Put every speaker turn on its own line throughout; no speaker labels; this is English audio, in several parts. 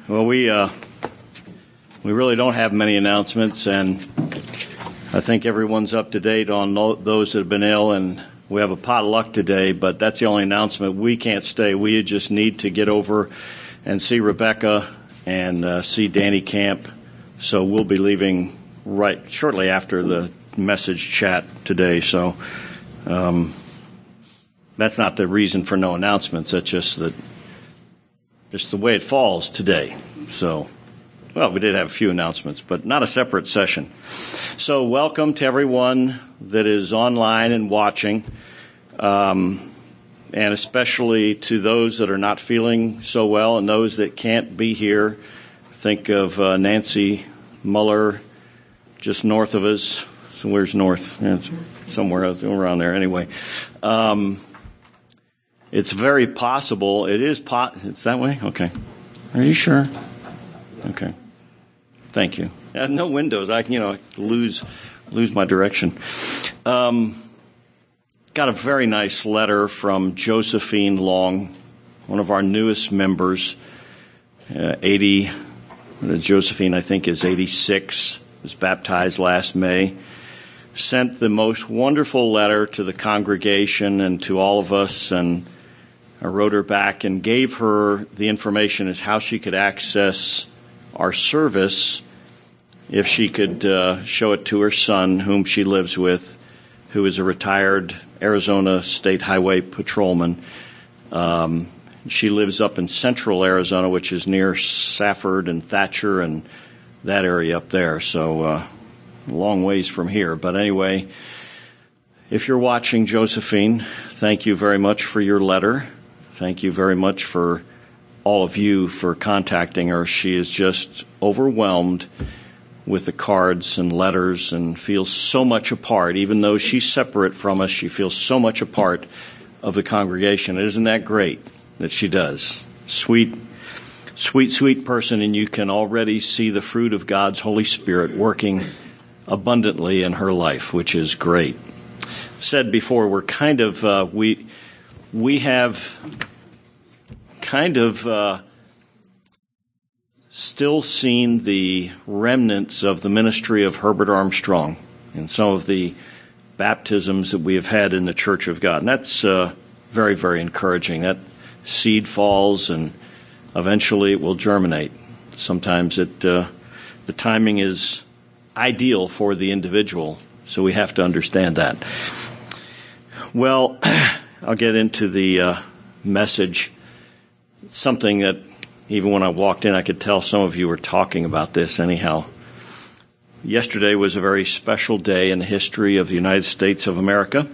Well, we really don't have many announcements, and I think everyone's up to date on those that have been ill, and we have a potluck today, but that's the only announcement. We can't stay. We just need to get over and see Rebecca and see Danny Camp, so we'll be leaving right shortly after the message chat today, so that's not the reason for no announcements. That's just the way it falls today. So, well, we did have a few announcements, but not a separate session. So welcome to everyone that is online and watching, and especially to those that are not feeling so well and those that can't be here. Think of Nancy Muller just north of us. So where's north? It's somewhere around there anyway. It's very possible. It's that way? Okay. Are you sure? Okay. Thank you. No windows. I lose my direction. Got a very nice letter from Josephine Long, one of our newest members. Josephine, I think, is 86. Was baptized last May. Sent the most wonderful letter to the congregation and to all of us, and I wrote her back and gave her the information as how she could access our service if she could show it to her son, whom she lives with, who is a retired Arizona State Highway patrolman. She lives up in central Arizona, which is near Safford and Thatcher and that area up there, so a long ways from here. But anyway, if you're watching, Josephine, thank you very much for your letter. Thank you very much for all of you for contacting her. She is just overwhelmed with the cards and letters and feels so much a part. Even though she's separate from us, she feels so much a part of the congregation. Isn't that great that she does? Sweet, sweet, sweet person, and you can already see the fruit of God's Holy Spirit working abundantly in her life, which is great. Said before, we're kind of, we have kind of still seen the remnants of the ministry of Herbert Armstrong in some of the baptisms that we have had in the Church of God. And that's very, very encouraging. That seed falls and eventually it will germinate. Sometimes the timing is ideal for the individual, so we have to understand that. Well, I'll get into the message. It's something that even when I walked in, I could tell some of you were talking about this anyhow. Yesterday was a very special day in the history of the United States of America.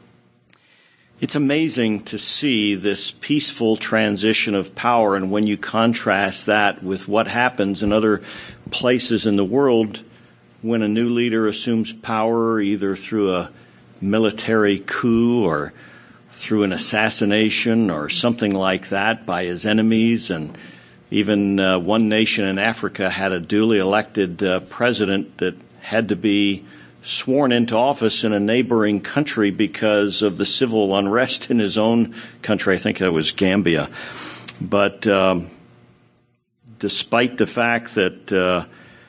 It's amazing to see this peaceful transition of power, and when you contrast that with what happens in other places in the world when a new leader assumes power, either through a military coup or through an assassination or something like that by his enemies. And even one nation in Africa had a duly elected president that had to be sworn into office in a neighboring country because of the civil unrest in his own country. I think that was Gambia. But despite the fact that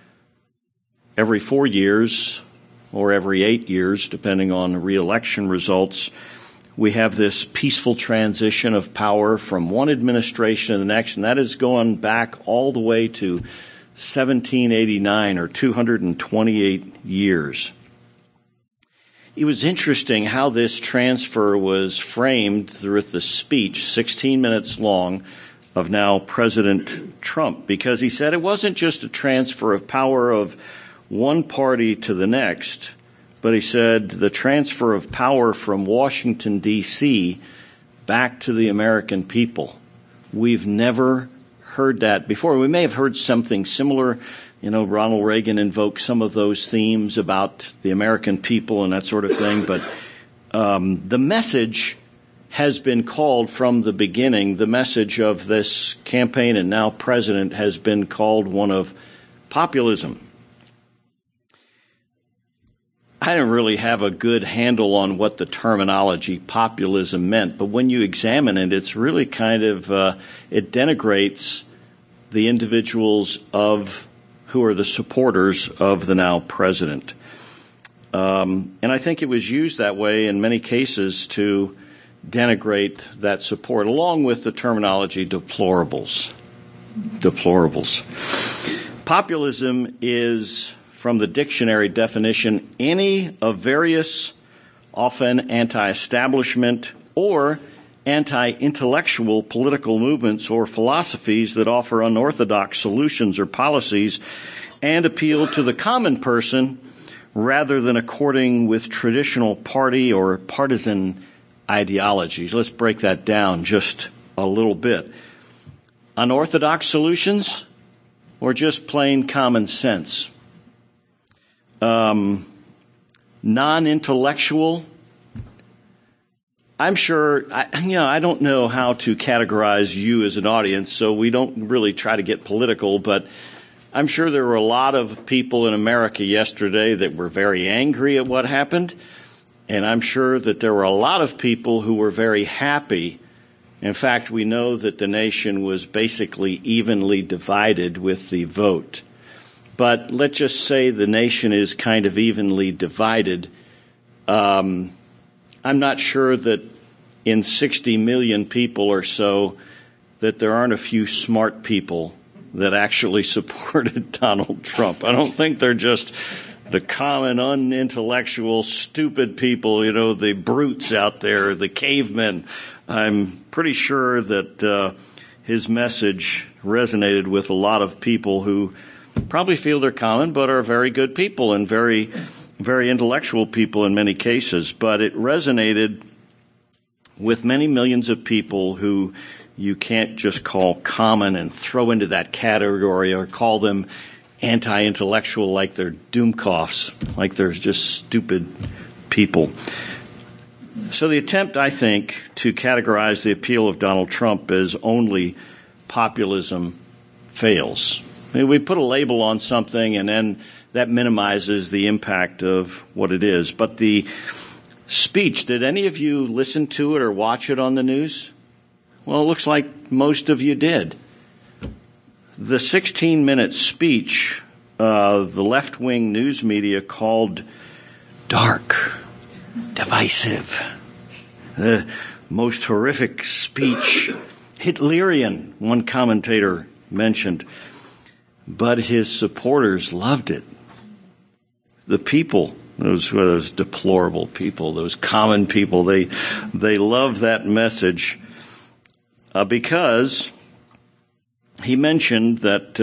every 4 years or every 8 years, depending on re-election results, we have this peaceful transition of power from one administration to the next, and that is going back all the way to 1789, or 228 years. It was interesting how this transfer was framed through the speech, 16 minutes long, of now President Trump, because he said it wasn't just a transfer of power of one party to the next, but he said the transfer of power from Washington, D.C. back to the American people. We've never heard that before. We may have heard something similar. Ronald Reagan invoked some of those themes about the American people and that sort of thing, but the message has been called from the beginning. The message of this campaign and now president has been called one of populism. I didn't really have a good handle on what the terminology populism meant, but when you examine it, it's really kind of, it denigrates the individuals who are the supporters of the now president. And I think it was used that way in many cases to denigrate that support, along with the terminology deplorables. Populism is, from the dictionary definition, any of various, often anti-establishment or anti-intellectual political movements or philosophies that offer unorthodox solutions or policies and appeal to the common person rather than according with traditional party or partisan ideologies. Let's break that down just a little bit. Unorthodox solutions or just plain common sense? Non-intellectual? I'm sure, I don't know how to categorize you as an audience, so we don't really try to get political, but I'm sure there were a lot of people in America yesterday that were very angry at what happened, and I'm sure that there were a lot of people who were very happy. In fact, we know that the nation was basically evenly divided with the vote. But let's just say the nation is kind of evenly divided. I'm not sure that in 60 million people or so that there aren't a few smart people that actually supported Donald Trump. I don't think they're just the common, unintellectual, stupid people, the brutes out there, the cavemen. I'm pretty sure that his message resonated with a lot of people who probably feel they're common but are very good people and very, very intellectual people in many cases. But it resonated with many millions of people who you can't just call common and throw into that category or call them anti-intellectual like they're doomkoffs, like they're just stupid people. So the attempt, I think, to categorize the appeal of Donald Trump as only populism fails. I mean, we put a label on something and then that minimizes the impact of what it is. But the speech, did any of you listen to it or watch it on the news? Well, it looks like most of you did. The 16-minute speech, the left-wing news media called dark, divisive, the most horrific speech, Hitlerian, one commentator mentioned. But his supporters loved it. The people, those deplorable people, those common people, they love that message because he mentioned that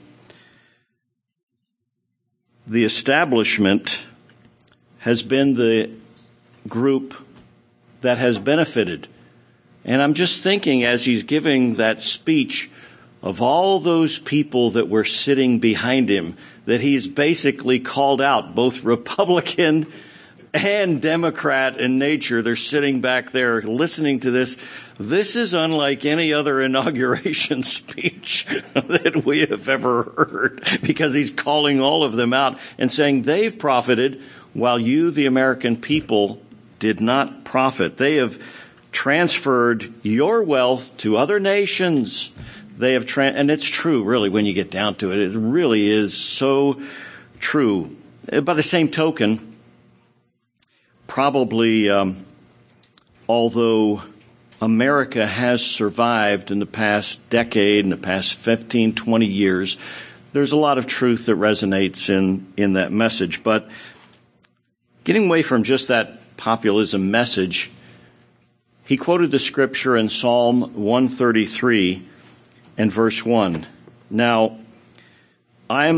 the establishment has been the group that has benefited. And I'm just thinking as he's giving that speech of all those people that were sitting behind him, that he's basically called out both Republican and Democrat in nature. They're sitting back there listening to this. This is unlike any other inauguration speech that we have ever heard, because he's calling all of them out and saying they've profited while you, the American people, did not profit. They have transferred your wealth to other nations. They have, and it's true, really, when you get down to it. It really is so true. By the same token, probably, although America has survived in the past decade, in the past 15, 20 years, there's a lot of truth that resonates in that message. But getting away from just that populism message, he quoted the scripture in Psalm 133 and verse 1. Now, I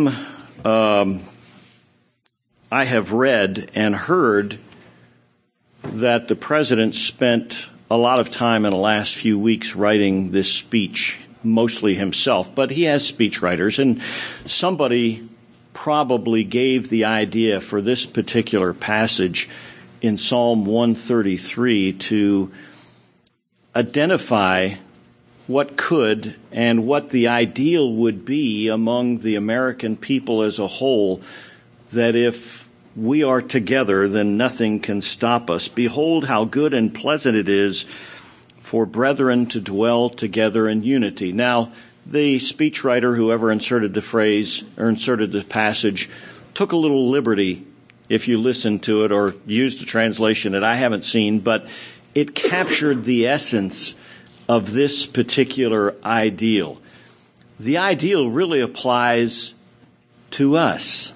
have read and heard that the president spent a lot of time in the last few weeks writing this speech, mostly himself, but he has speechwriters, and somebody probably gave the idea for this particular passage in Psalm 133 to identify what could and what the ideal would be among the American people as a whole, that if we are together, then nothing can stop us. Behold how good and pleasant it is for brethren to dwell together in unity. Now, the speechwriter, whoever inserted the phrase or inserted the passage, took a little liberty, if you listen to it, or used a translation that I haven't seen, but it captured the essence of this particular ideal. The ideal really applies to us,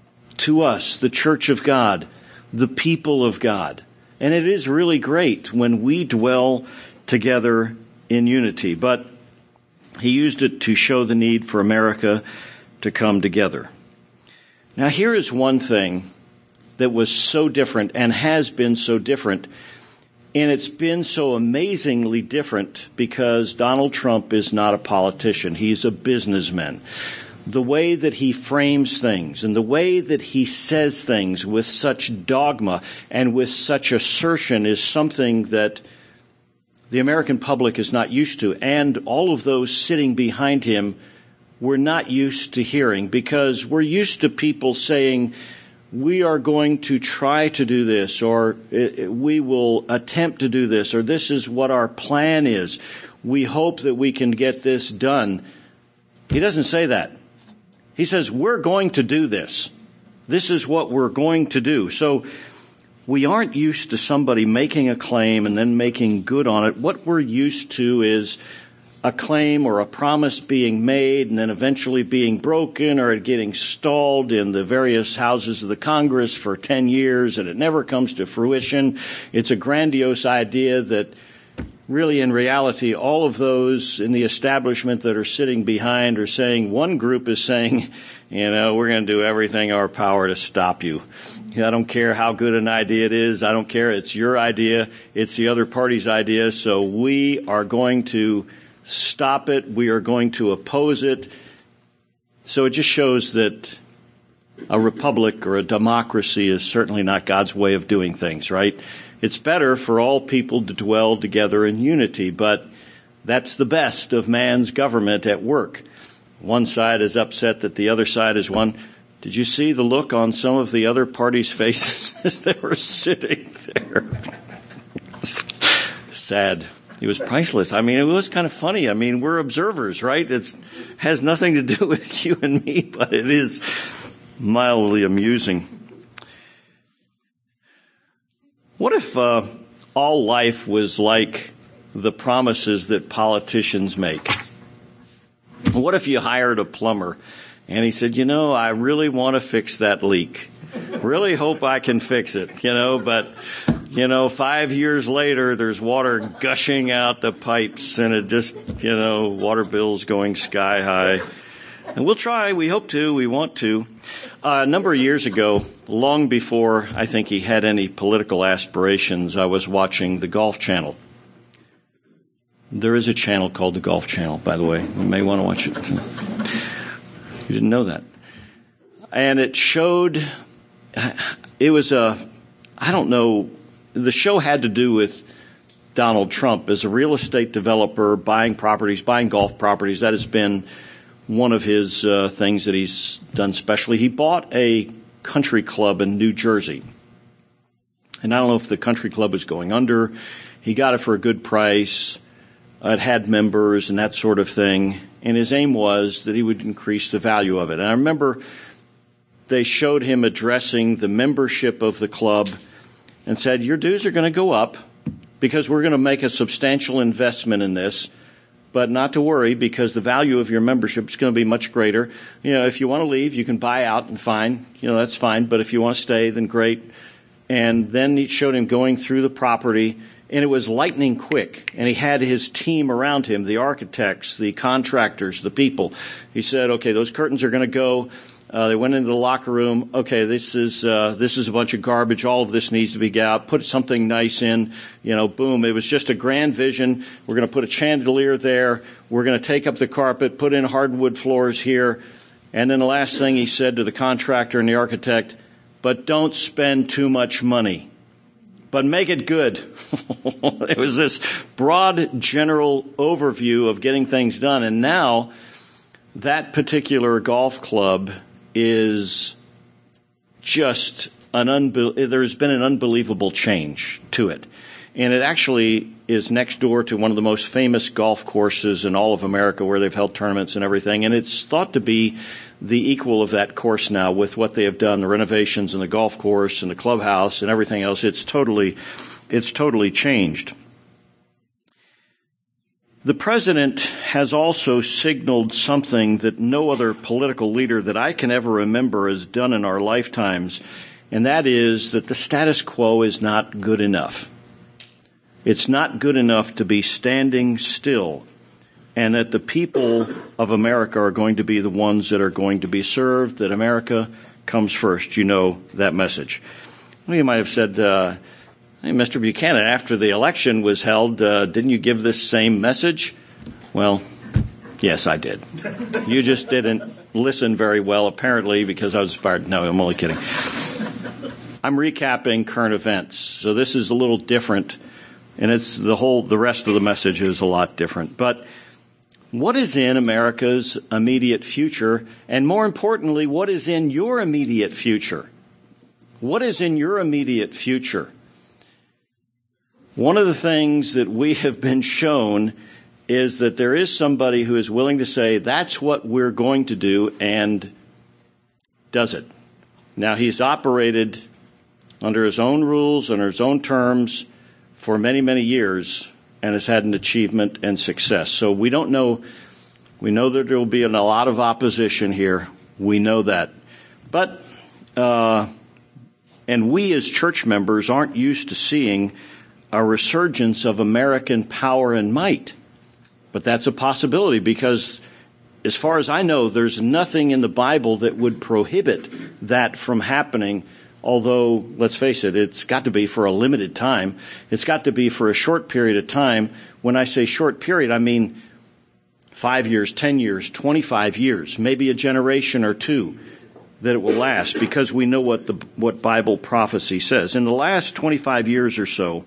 the Church of God, the people of God. And it is really great when we dwell together in unity. But he used it to show the need for America to come together. Now, here is one thing that was so different and has been so different, and it's been so amazingly different because Donald Trump is not a politician. He's a businessman. The way that he frames things and the way that he says things with such dogma and with such assertion is something that the American public is not used to, and all of those sitting behind him were not used to hearing, because we're used to people saying, we are going to try to do this, or we will attempt to do this, or this is what our plan is. We hope that we can get this done. He doesn't say that. He says, we're going to do this. This is what we're going to do. So we aren't used to somebody making a claim and then making good on it. What we're used to is a claim or a promise being made and then eventually being broken or it getting stalled in the various houses of the Congress for 10 years and it never comes to fruition. It's a grandiose idea that really in reality all of those in the establishment that are sitting behind are saying, one group is saying, we're going to do everything in our power to stop you. I don't care how good an idea it is. I don't care. It's your idea. It's the other party's idea. So we are going to stop it. We are going to oppose it. So it just shows that a republic or a democracy is certainly not God's way of doing things, right? It's better for all people to dwell together in unity, but that's the best of man's government at work. One side is upset that the other side is one. Did you see the look on some of the other parties' faces as they were sitting there? Sad. It was priceless. I mean, it was kind of funny. I mean, we're observers, right? It has nothing to do with you and me, but it is mildly amusing. What if all life was like the promises that politicians make? What if you hired a plumber and he said, I really want to fix that leak. Really hope I can fix it, but 5 years later, there's water gushing out the pipes and it just, water bills going sky high. And we'll try. We hope to. We want to. A number of years ago, long before I think he had any political aspirations, I was watching the Golf Channel. There is a channel called the Golf Channel, by the way. You may want to watch it. You didn't know that. And it showed, it was the show had to do with Donald Trump as a real estate developer, buying properties, buying golf properties. That has been one of his things that he's done specially. He bought a country club in New Jersey. And I don't know if the country club was going under. He got it for a good price. It had members and that sort of thing. And his aim was that he would increase the value of it. And I remember they showed him addressing the membership of the club and said, your dues are going to go up because we're going to make a substantial investment in this. But not to worry, because the value of your membership is going to be much greater. If you want to leave, you can buy out and fine. That's fine. But if you want to stay, then great. And then he showed him going through the property, and it was lightning quick. And he had his team around him, the architects, the contractors, the people. He said, okay, those curtains are going to go. They went into the locker room. Okay, this is a bunch of garbage. All of this needs to be got out. Put something nice in. Boom. It was just a grand vision. We're going to put a chandelier there. We're going to take up the carpet, put in hardwood floors here. And then the last thing he said to the contractor and the architect, but don't spend too much money. But make it good. It was this broad general overview of getting things done. And now that particular golf club is there's been an unbelievable change to it. And it actually is next door to one of the most famous golf courses in all of America where they've held tournaments and everything, and it's thought to be the equal of that course now with what they have done, the renovations in the golf course and the clubhouse and everything else. It's totally changed. The president has also signaled something that no other political leader that I can ever remember has done in our lifetimes, and that is that the status quo is not good enough. It's not good enough to be standing still, and that the people of America are going to be the ones that are going to be served, that America comes first. You know that message. Well, you might have said, hey, Mr. Buchanan, after the election was held, didn't you give this same message? Well, yes, I did. You just didn't listen very well, apparently, because I was inspired. No, I'm only kidding. I'm recapping current events, so this is a little different, and it's the rest of the message is a lot different. But what is in America's immediate future, and more importantly, what is in your immediate future? What is in your immediate future? One of the things that we have been shown is that there is somebody who is willing to say, that's what we're going to do, and does it. Now, he's operated under his own rules and his own terms for many, many years and has had an achievement and success. So we don't know. We know that there will be a lot of opposition here. We know that. But, and we as church members aren't used to seeing a resurgence of American power and might. But that's a possibility because, as far as I know, there's nothing in the Bible that would prohibit that from happening. Although, let's face it, it's got to be for a limited time. It's got to be for a short period of time. When I say short period, I mean 5 years, 10 years, 25 years, maybe a generation or two that it will last, because we know what Bible prophecy says. In the last 25 years or so,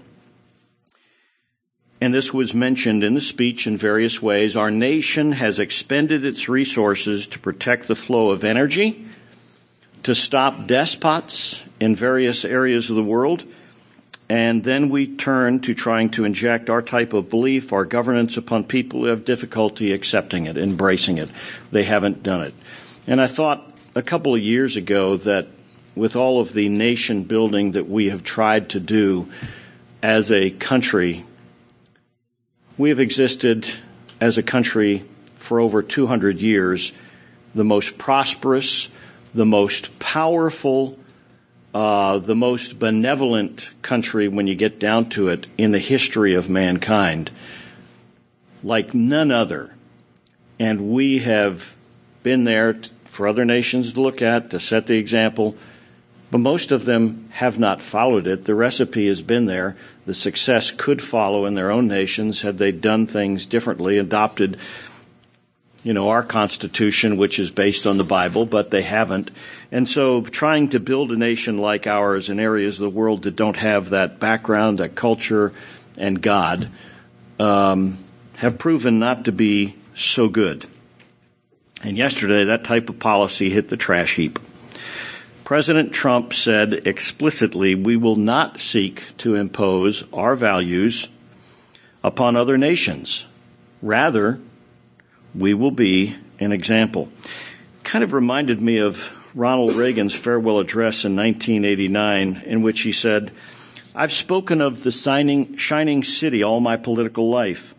and this was mentioned in the speech in various ways, our nation has expended its resources to protect the flow of energy, to stop despots in various areas of the world, and then we turn to trying to inject our type of belief, our governance, upon people who have difficulty accepting it, embracing it. They haven't done it. And I thought a couple of years ago that with all of the nation building that we have tried to do as a country, we have existed as a country for over 200 years, the most prosperous, the most powerful, the most benevolent country when you get down to it in the history of mankind, like none other. And we have been there for other nations to look at, to set the example, but most of them have not followed it. The recipe has been there. The success could follow in their own nations had they done things differently, adopted, our Constitution, which is based on the Bible, but they haven't. And so trying to build a nation like ours in areas of the world that don't have that background, that culture, and God, have proven not to be so good. And yesterday, that type of policy hit the trash heap. President Trump said explicitly, we will not seek to impose our values upon other nations. Rather, we will be an example. Kind of reminded me of Ronald Reagan's farewell address in 1989, in which he said, I've spoken of the shining city all my political life.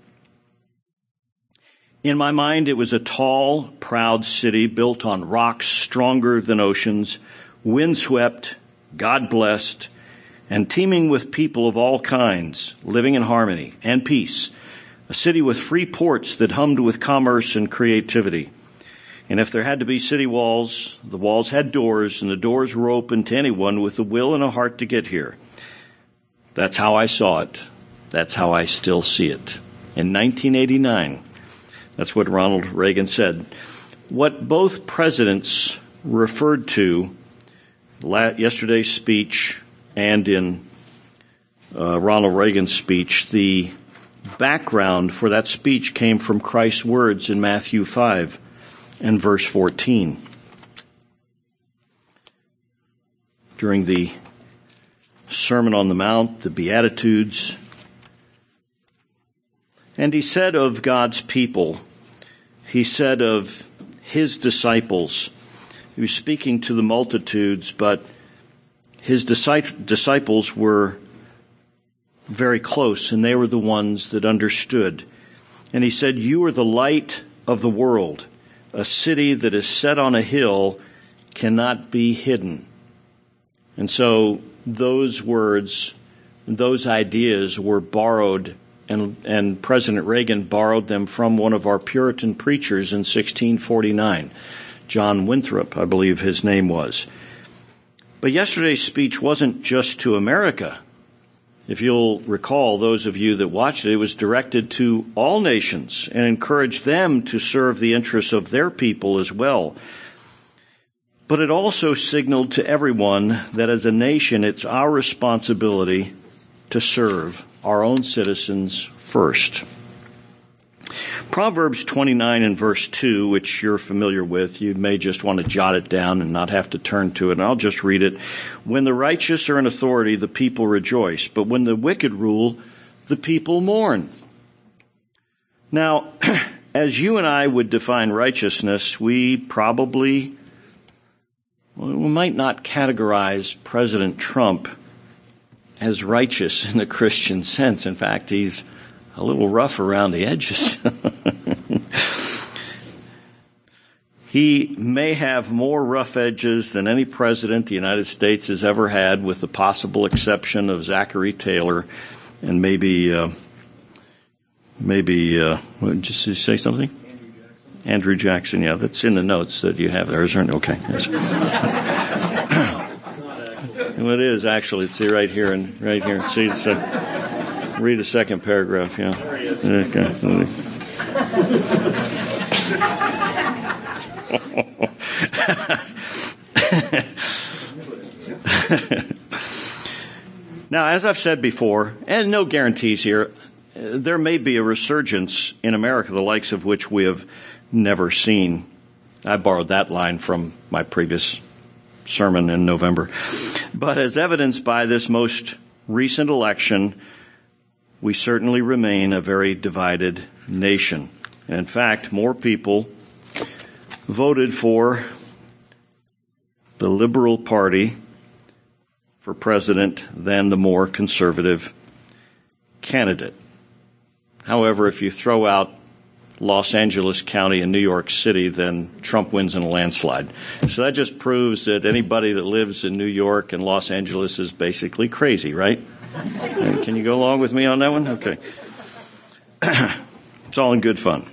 In my mind, it was a tall, proud city built on rocks stronger than oceans, windswept, God-blessed, and teeming with people of all kinds, living in harmony and peace, a city with free ports that hummed with commerce and creativity. And if there had to be city walls, the walls had doors, and the doors were open to anyone with a will and a heart to get here. That's how I saw it. That's how I still see it. In 1989, that's what Ronald Reagan said. What both presidents referred to yesterday's speech and in Ronald Reagan's speech, the background for that speech came from Christ's words in Matthew 5 and verse 14. During the Sermon on the Mount, the Beatitudes, And he said of God's people, he said of his disciples, he was speaking to the multitudes, but his disciples were very close, and they were the ones that understood. And he said, "You are the light of the world. A city that is set on a hill cannot be hidden." And so those words, those ideas were borrowed, and President Reagan borrowed them from one of our Puritan preachers in 1649, John Winthrop, I believe his name was. But yesterday's speech wasn't just to America. If you'll recall, those of you that watched it, it was directed to all nations and encouraged them to serve the interests of their people as well. But it also signaled to everyone that as a nation, it's our responsibility to serve our own citizens first. Proverbs 29 and verse 2, which you're familiar with, you may just want to jot it down and not have to turn to it, and I'll just read it. "When the righteous are in authority, the people rejoice, but when the wicked rule, the people mourn." Now, as you and I would define righteousness, we might not categorize President Trump as righteous in the Christian sense. In fact, he's a little rough around the edges. He may have more rough edges than any president the United States has ever had, with the possible exception of Zachary Taylor and maybe, just to say something? Andrew Jackson, yeah, that's in the notes that you have there, isn't it? Okay. Yes. Well, it is actually. It's right here and right here. See, it's read the second paragraph. Yeah. Okay. Now, as I've said before, and no guarantees here, there may be a resurgence in America, the likes of which we have never seen. I borrowed that line from my previous sermon in November. But as evidenced by this most recent election, we certainly remain a very divided nation. And in fact, more people voted for the Liberal Party for president than the more conservative candidate. However, if you throw out Los Angeles County and New York City, then Trump wins in a landslide. So that just proves that anybody that lives in New York and Los Angeles is basically crazy, right? Can you go along with me on that one? Okay. It's all in good fun.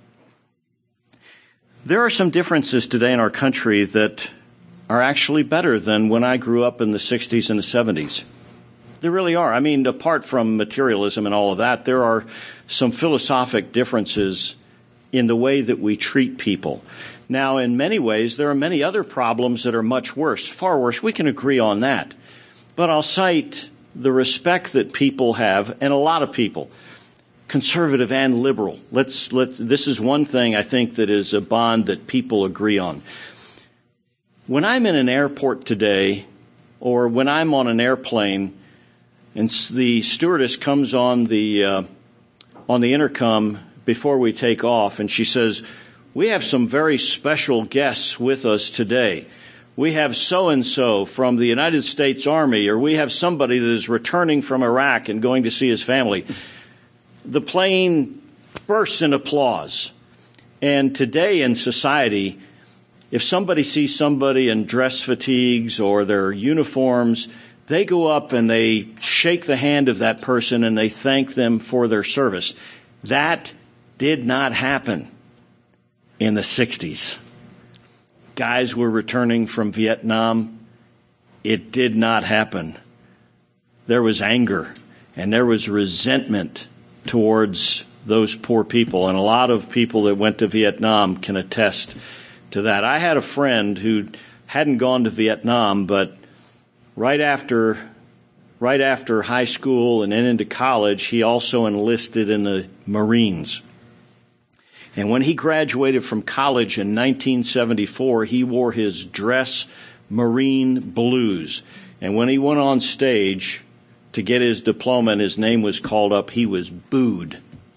There are some differences today in our country that are actually better than when I grew up in the 60s and the 70s. There really are. I mean, apart from materialism and all of that, there are some philosophic differences in the way that we treat people. Now, in many ways, there are many other problems that are much worse, far worse. We can agree on that. But I'll cite the respect that people have, and a lot of people, conservative and liberal. This is one thing I think that is a bond that people agree on. When I'm in an airport today, or when I'm on an airplane, and the stewardess comes on the intercom before we take off, and she says, "We have some very special guests with us today. We have so-and-so from the United States Army, or we have somebody that is returning from Iraq and going to see his family." The plane bursts in applause. And today in society, if somebody sees somebody in dress fatigues or their uniforms, they go up and they shake the hand of that person and they thank them for their service. That did not happen in the 60s. Guys were returning from Vietnam. It did not happen. There was anger and there was resentment towards those poor people. And a lot of people that went to Vietnam can attest to that. I had a friend who hadn't gone to Vietnam, but right after high school and then into college, he also enlisted in the Marines. And when he graduated from college in 1974, he wore his dress Marine blues. And when he went on stage to get his diploma and his name was called up, he was booed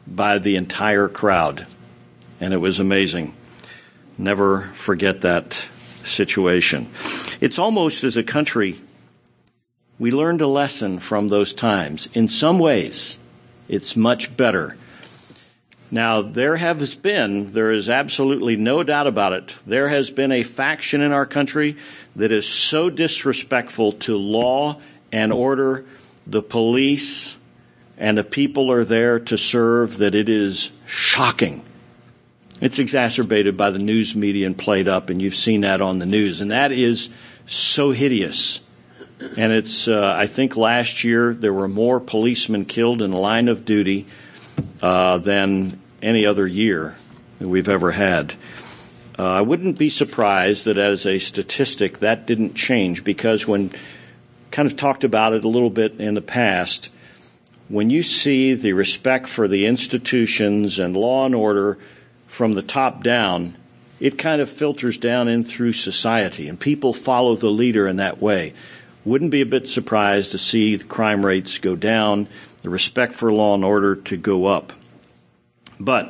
by the entire crowd. And it was amazing. Never forget that situation. It's almost as a country, we learned a lesson from those times. In some ways, it's much better. Now, there is absolutely no doubt about it, there has been a faction in our country that is so disrespectful to law and order, the police, and the people are there to serve, that it is shocking. It's exacerbated by the news media and played up, and you've seen that on the news. And that is so hideous. And it's, I think last year there were more policemen killed in the line of duty than any other year that we've ever had. I wouldn't be surprised that as a statistic that didn't change, because when kind of talked about it a little bit in the past, when you see the respect for the institutions and law and order from the top down, it kind of filters down in through society, and people follow the leader in that way. Wouldn't be a bit surprised to see the crime rates go down, the respect for law and order to go up. But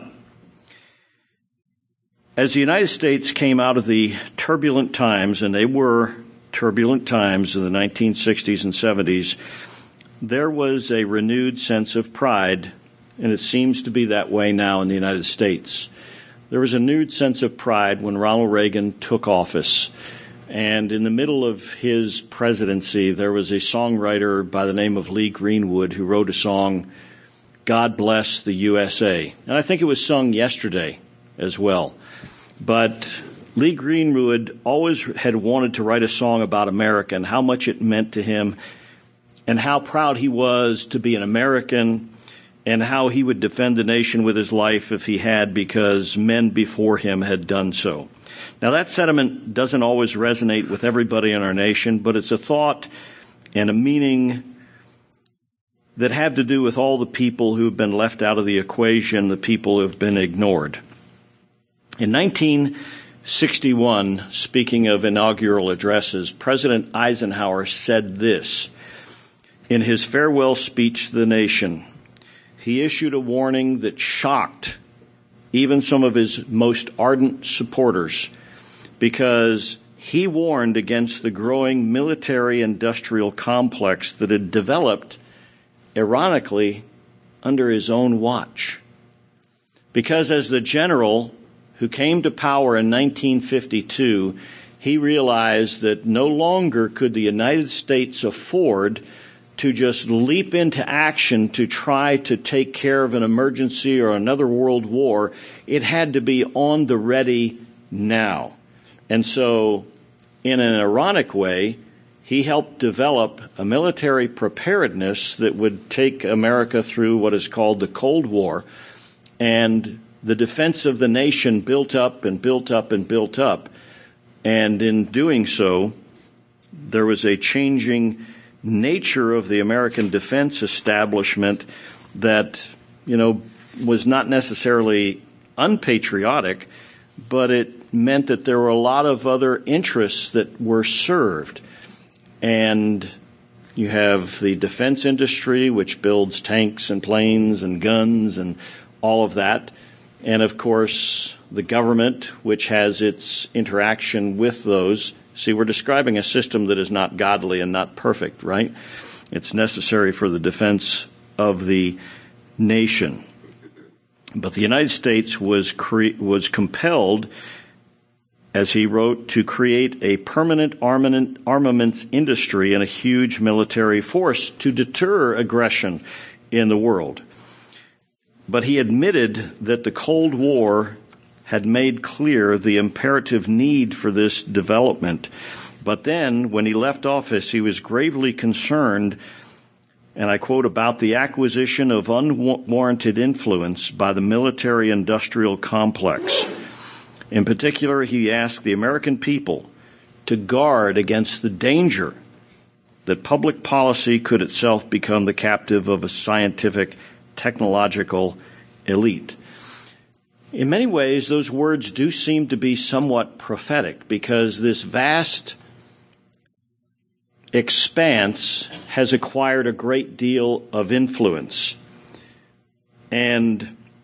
as the United States came out of the turbulent times, and they were turbulent times in the 1960s and 70s, there was a renewed sense of pride, and it seems to be that way now in the United States. There was a renewed sense of pride when Ronald Reagan took office. And in the middle of his presidency, there was a songwriter by the name of Lee Greenwood who wrote a song, God Bless the USA. And I think it was sung yesterday as well. But Lee Greenwood always had wanted to write a song about America and how much it meant to him and how proud he was to be an American and how he would defend the nation with his life if he had, because men before him had done so. Now, that sentiment doesn't always resonate with everybody in our nation, but it's a thought and a meaning that have to do with all the people who've been left out of the equation, the people who've been ignored. In 1961, speaking of inaugural addresses, President Eisenhower said this in his farewell speech to the nation. He issued a warning that shocked even some of his most ardent supporters, because he warned against the growing military-industrial complex that had developed, ironically, under his own watch. Because as the general who came to power in 1952, he realized that no longer could the United States afford to just leap into action to try to take care of an emergency or another world war. It had to be on the ready now. And so, in an ironic way, he helped develop a military preparedness that would take America through what is called the Cold War. And the defense of the nation built up and built up and built up. And in doing so, there was a changing nature of the American defense establishment that, was not necessarily unpatriotic, but it meant that there were a lot of other interests that were served. And you have the defense industry, which builds tanks and planes and guns and all of that. And, of course, the government, which has its interaction with those. See, we're describing a system that is not godly and not perfect, right? It's necessary for the defense of the nation. But the United States was compelled, as he wrote, to create a permanent armaments industry and a huge military force to deter aggression in the world. But he admitted that the Cold War had made clear the imperative need for this development. But then, when he left office, he was gravely concerned, and I quote, about the acquisition of unwarranted influence by the military-industrial complex. In particular, he asked the American people to guard against the danger that public policy could itself become the captive of a scientific, technological elite. In many ways, those words do seem to be somewhat prophetic, because this vast expanse has acquired a great deal of influence. And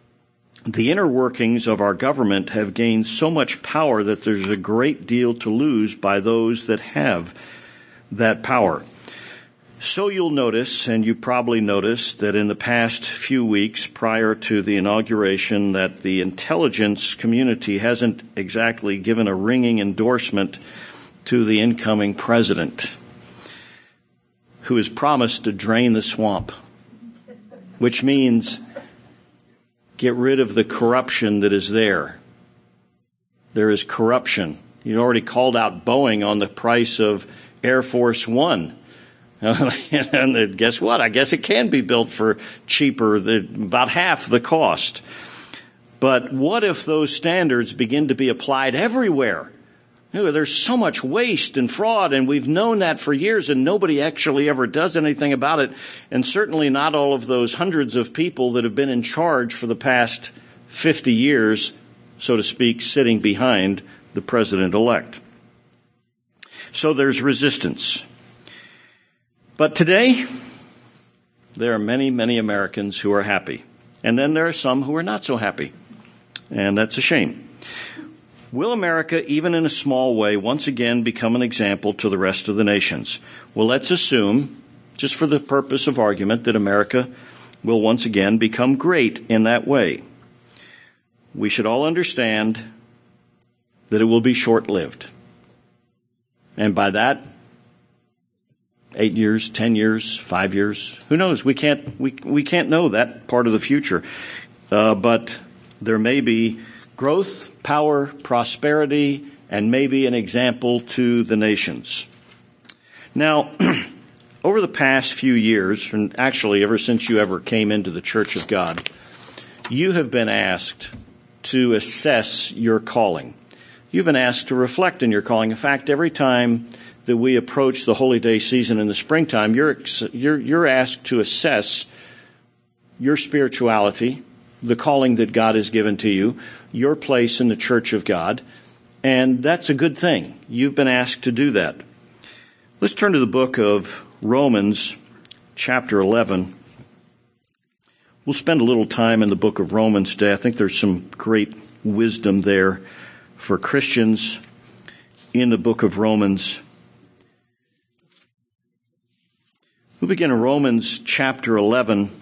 The inner workings of our government have gained so much power that there's a great deal to lose by those that have that power. So you'll notice, and you probably noticed, that in the past few weeks prior to the inauguration that the intelligence community hasn't exactly given a ringing endorsement to the incoming president, who has promised to drain the swamp, which means get rid of the corruption that is there. There is corruption. You already called out Boeing on the price of Air Force One. And guess what? I guess it can be built for cheaper, about half the cost. But what if those standards begin to be applied everywhere? There's so much waste and fraud, and we've known that for years, and nobody actually ever does anything about it, and certainly not all of those hundreds of people that have been in charge for the past 50 years, so to speak, sitting behind the president-elect. So there's resistance. But today, there are many, many Americans who are happy, and then there are some who are not so happy, and that's a shame. Will America, even in a small way, once again become an example to the rest of the nations? Well, let's assume, just for the purpose of argument, that America will once again become great in that way. We should all understand that it will be short-lived. And by that, 8 years, 10 years, 5 years, who knows? We can't know that part of the future. But there may be growth, power, prosperity, and maybe an example to the nations. Now, over the past few years, and actually ever since you ever came into the Church of God, you have been asked to assess your calling. You've been asked to reflect on your calling. In fact, every time that we approach the Holy Day season in the springtime, you're asked to assess your spirituality, the calling that God has given to you, your place in the Church of God, and that's a good thing. You've been asked to do that. Let's turn to the book of Romans, chapter 11. We'll spend a little time in the book of Romans today. I think there's some great wisdom there for Christians in the book of Romans. We'll begin in Romans chapter 11.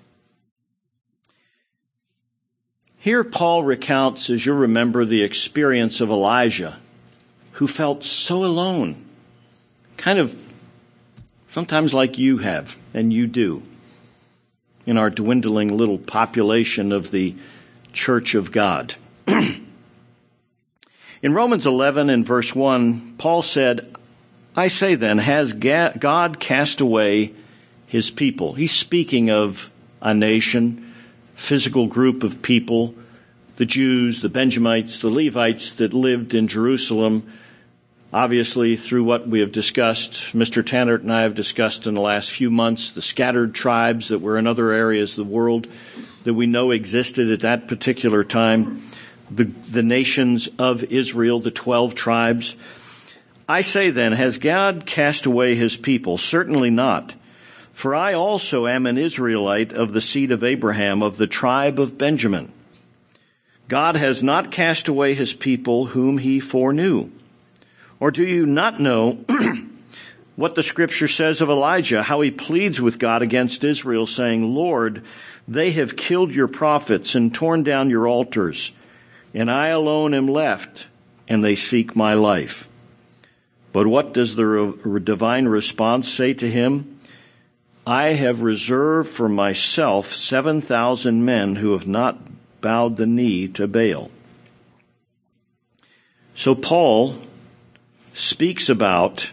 Here Paul recounts, as you remember, the experience of Elijah, who felt so alone, kind of sometimes like you have, and you do, in our dwindling little population of the Church of God. In Romans 11 and verse 1, Paul said, I say then, has God cast away his people? He's speaking of a nation, physical group of people, the Jews, the Benjamites, the Levites that lived in Jerusalem. Obviously, through what we have discussed, Mr. Tannert and I have discussed in the last few months, the scattered tribes that were in other areas of the world that we know existed at that particular time, the nations of Israel, the 12 tribes. I say then, has God cast away his people? Certainly not. For I also am an Israelite of the seed of Abraham, of the tribe of Benjamin. God has not cast away his people whom he foreknew. Or do you not know what the Scripture says of Elijah, how he pleads with God against Israel, saying, Lord, they have killed your prophets and torn down your altars, and I alone am left, and they seek my life. But what does the divine response say to him? I have reserved for myself 7,000 men who have not bowed the knee to Baal. So Paul speaks about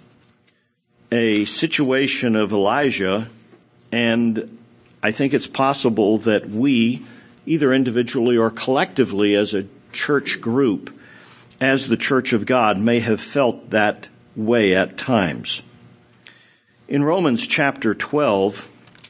a situation of Elijah, and I think it's possible that we, either individually or collectively as a church group, as the Church of God, may have felt that way at times. In Romans chapter 12,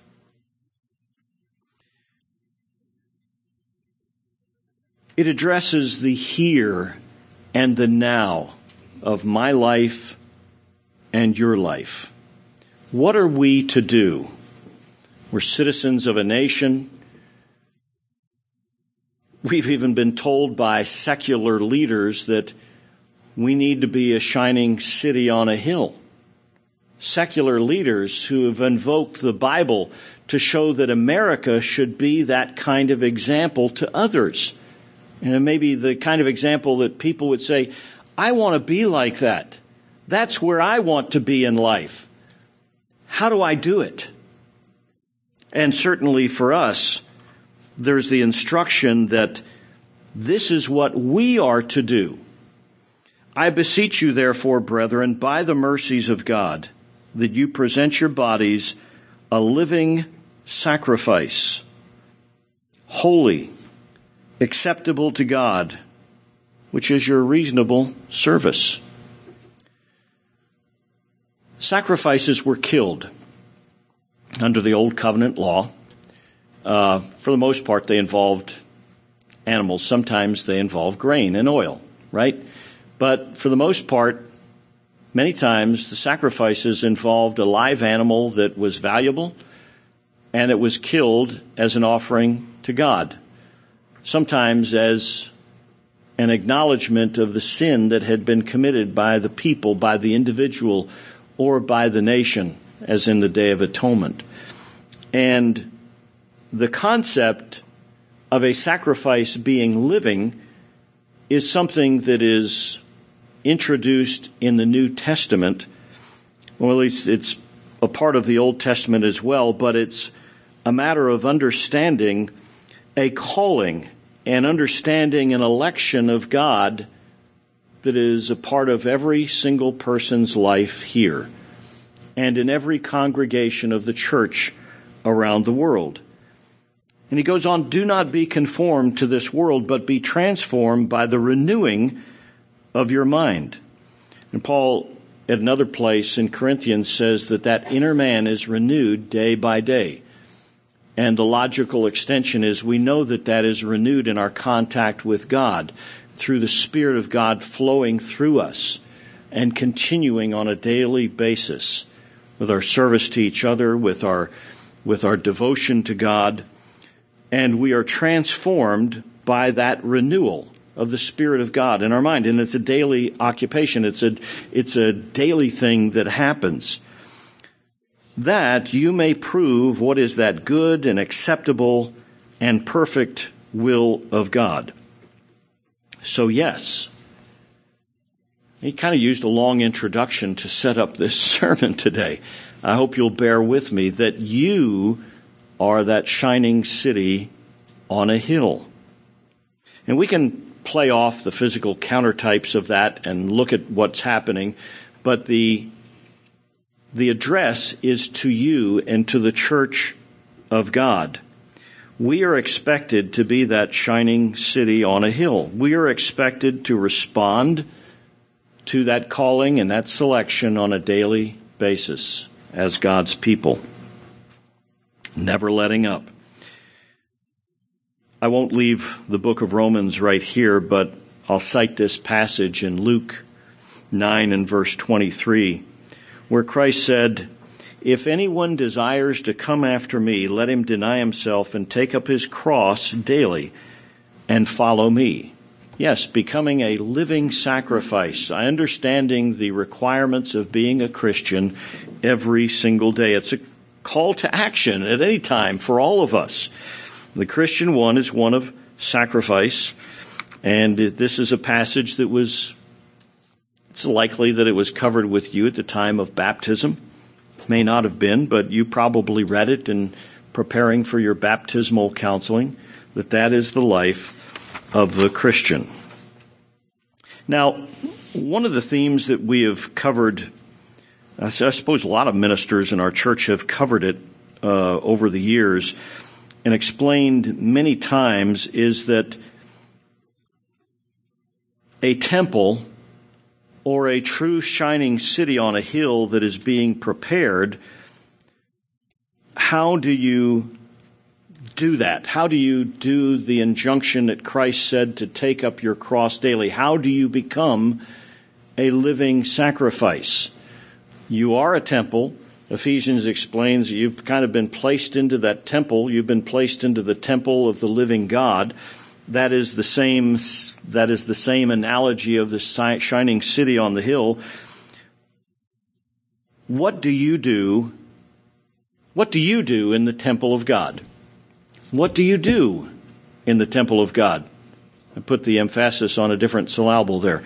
it addresses the here and the now of my life and your life. What are we to do? We're citizens of a nation. We've even been told by secular leaders that we need to be a shining city on a hill. Secular leaders who have invoked the Bible to show that America should be that kind of example to others. And maybe the kind of example that people would say, I want to be like that. That's where I want to be in life. How do I do it? And certainly for us, there's the instruction that this is what we are to do. I beseech you, therefore, brethren, by the mercies of God, that you present your bodies a living sacrifice, holy, acceptable to God, which is your reasonable service. Sacrifices were killed under the Old Covenant law. For the most part, they involved animals. Sometimes they involved grain and oil, right? But for the most part, many times the sacrifices involved a live animal that was valuable, and it was killed as an offering to God, sometimes as an acknowledgement of the sin that had been committed by the people, by the individual, or by the nation, as in the Day of Atonement. And the concept of a sacrifice being living is something that is introduced in the New Testament. Well, at least it's a part of the Old Testament as well, but it's a matter of understanding a calling and understanding an election of God that is a part of every single person's life here and in every congregation of the church around the world. And he goes on, do not be conformed to this world, but be transformed by the renewing of your mind. And Paul, at another place in Corinthians, says that inner man is renewed day by day. And the logical extension is we know that is renewed in our contact with God through the Spirit of God flowing through us and continuing on a daily basis with our service to each other, with our devotion to God. And we are transformed by that renewal of the Spirit of God in our mind. And it's a daily occupation. It's a daily thing that happens. That you may prove what is that good and acceptable and perfect will of God. So yes, he kind of used a long introduction to set up this sermon today. I hope you'll bear with me that you are that shining city on a hill. And we can play off the physical countertypes of that and look at what's happening, but the address is to you and to the church of God. We are expected to be that shining city on a hill. We are expected to respond to that calling and that selection on a daily basis as God's people, never letting up. I won't leave the book of Romans right here, but I'll cite this passage in Luke 9 and verse 23, where Christ said, if anyone desires to come after me, let him deny himself and take up his cross daily and follow me. Yes, becoming a living sacrifice, understanding the requirements of being a Christian every single day. It's a call to action at any time for all of us. The Christian one is one of sacrifice, and this is a passage that it's likely that it was covered with you at the time of baptism. May not have been, but you probably read it in preparing for your baptismal counseling, that is the life of the Christian. Now, one of the themes that we have covered, I suppose a lot of ministers in our church have covered it over the years and explained many times, is that a temple or a true shining city on a hill that is being prepared, how do you do that? How do you do the injunction that Christ said to take up your cross daily? How do you become a living sacrifice? You are a temple. Ephesians explains you've kind of been placed into that temple. You've been placed into the temple of the living God. That is the same analogy of the shining city on the hill. What do you do? What do you do in the temple of God? What do you do in the temple of God? I put the emphasis on a different syllable there.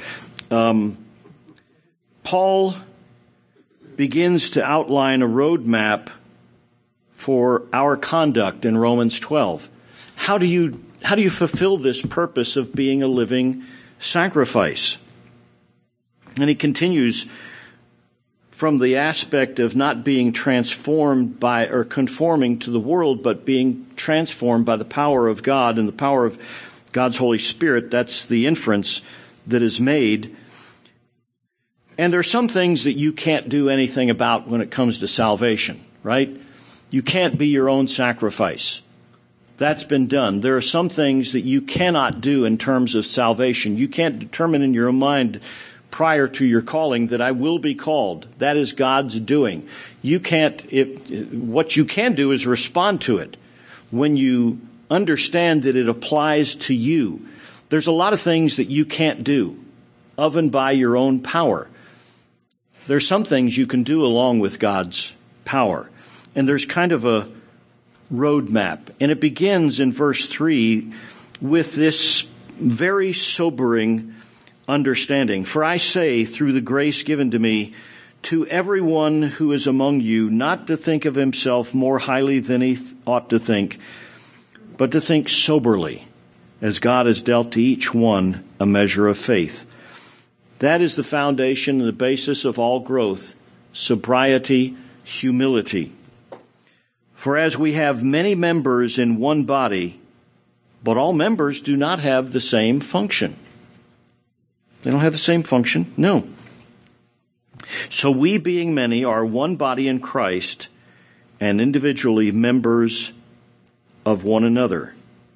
Paul begins to outline a roadmap for our conduct in Romans 12. How do you fulfill this purpose of being a living sacrifice? And he continues from the aspect of not being transformed by or conforming to the world, but being transformed by the power of God and the power of God's Holy Spirit. That's the inference that is made. And there are some things that you can't do anything about when it comes to salvation, right? You can't be your own sacrifice. That's been done. There are some things that you cannot do in terms of salvation. You can't determine in your own mind prior to your calling that I will be called. That is God's doing. You can't. What you can do is respond to it when you understand that it applies to you. There's a lot of things that you can't do of and by your own power. There's some things you can do along with God's power. And there's kind of a roadmap. And it begins in verse 3 with this very sobering understanding. For I say, through the grace given to me, to everyone who is among you, not to think of himself more highly than he ought to think, but to think soberly, as God has dealt to each one a measure of faith. That is the foundation and the basis of all growth, sobriety, humility. For as we have many members in one body, but all members do not have the same function. They don't have the same function? No. So we, being many, are one body in Christ, and individually members of one another.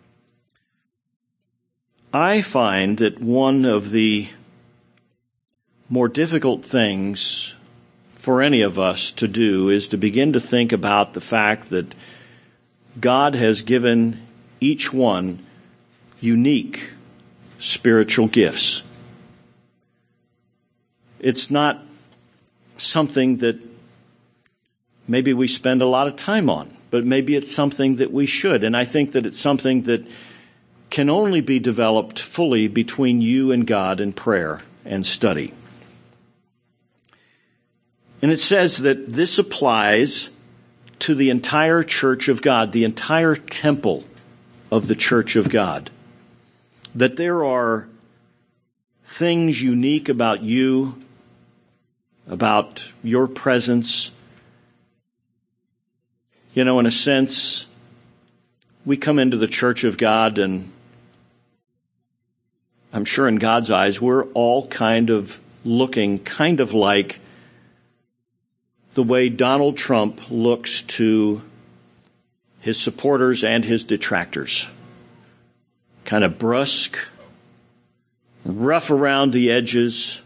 I find that one of the more difficult things for any of us to do is to begin to think about the fact that God has given each one unique spiritual gifts. It's not something that maybe we spend a lot of time on, but maybe it's something that we should. And I think that it's something that can only be developed fully between you and God in prayer and study. And it says that this applies to the entire church of God, the entire temple of the church of God. That there are things unique about you, about your presence. You know, in a sense, we come into the church of God, and I'm sure in God's eyes, we're all kind of looking kind of like the way Donald Trump looks to his supporters and his detractors. Kind of brusque, rough around the edges,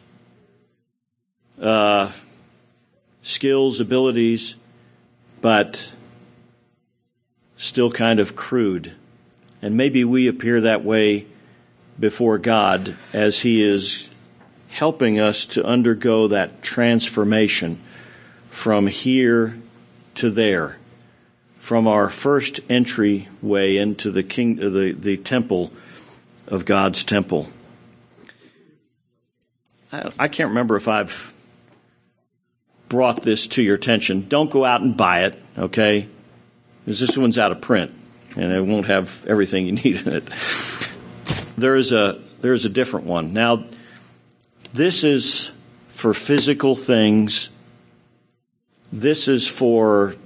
skills, abilities, but still kind of crude. And maybe we appear that way before God as He is helping us to undergo that transformation from here to there, from our first entryway into the temple of God's temple. I can't remember if I've brought this to your attention. Don't go out and buy it, okay? Because this one's out of print, and it won't have everything you need in it. There is a different one. Now, this is for physical things. This is for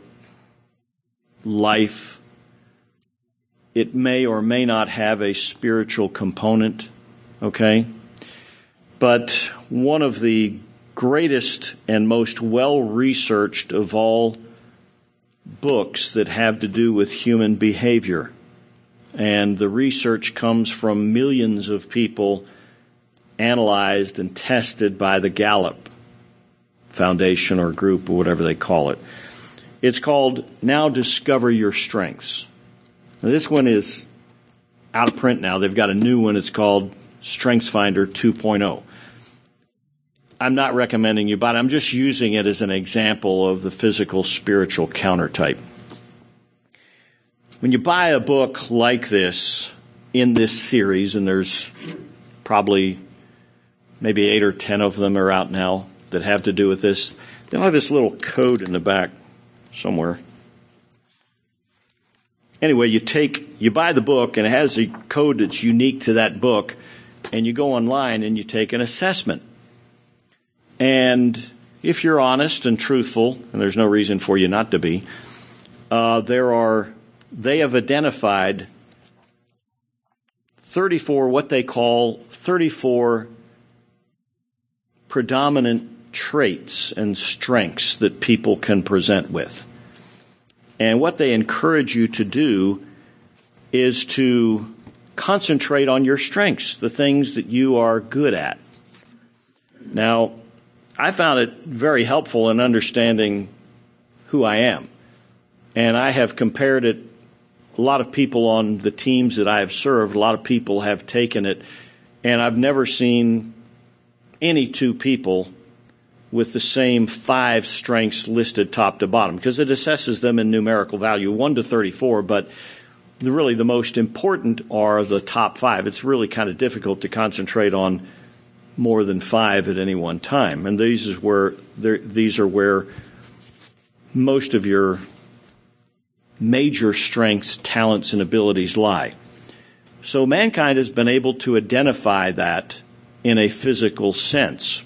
life. It may or may not have a spiritual component, okay? But one of the greatest and most well-researched of all books that have to do with human behavior. And the research comes from millions of people analyzed and tested by the Gallup Foundation or group or whatever they call it. It's called Now Discover Your Strengths. Now, this one is out of print now. They've got a new one. It's called StrengthsFinder 2.0. I'm not recommending you buy it. I'm just using it as an example of the physical spiritual countertype. When you buy a book like this in this series, and there's probably maybe 8 or 10 of them are out now that have to do with this, they'll have this little code in the back somewhere. Anyway, you buy the book, and it has a code that's unique to that book, and you go online and you take an assessment. And if you're honest and truthful, and there's no reason for you not to be, they have identified 34 predominant traits and strengths that people can present with. And what they encourage you to do is to concentrate on your strengths, the things that you are good at. Now, I found it very helpful in understanding who I am. And I have compared it, a lot of people on the teams that I have served, a lot of people have taken it, and I've never seen any two people with the same 5 strengths listed top to bottom, because it assesses them in numerical value, 1 to 34, but really the most important are the top 5. It's really kind of difficult to concentrate on more than 5 at any one time. And these are where most of your major strengths, talents, and abilities lie. So mankind has been able to identify that in a physical sense.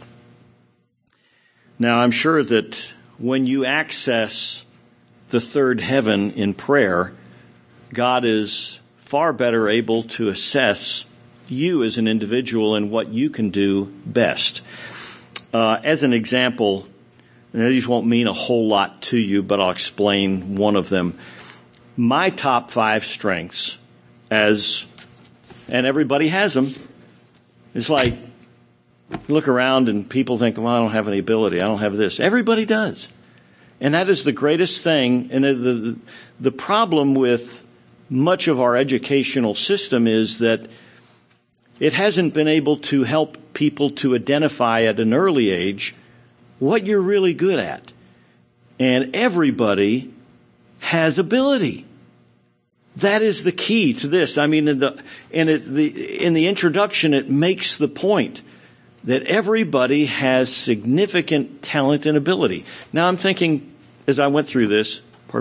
Now, I'm sure that when you access the third heaven in prayer, God is far better able to assess you as an individual and what you can do best. As an example, and these won't mean a whole lot to you, but I'll explain one of them. My top 5 strengths, and everybody has them, it's like you look around and people think, well, I don't have any ability, I don't have this. Everybody does. And that is the greatest thing. And the problem with much of our educational system is that it hasn't been able to help people to identify at an early age what you're really good at. And everybody has ability. That is the key to this. I mean, in the introduction, it makes the point that everybody has significant talent and ability. Now, I'm thinking, as I went through this,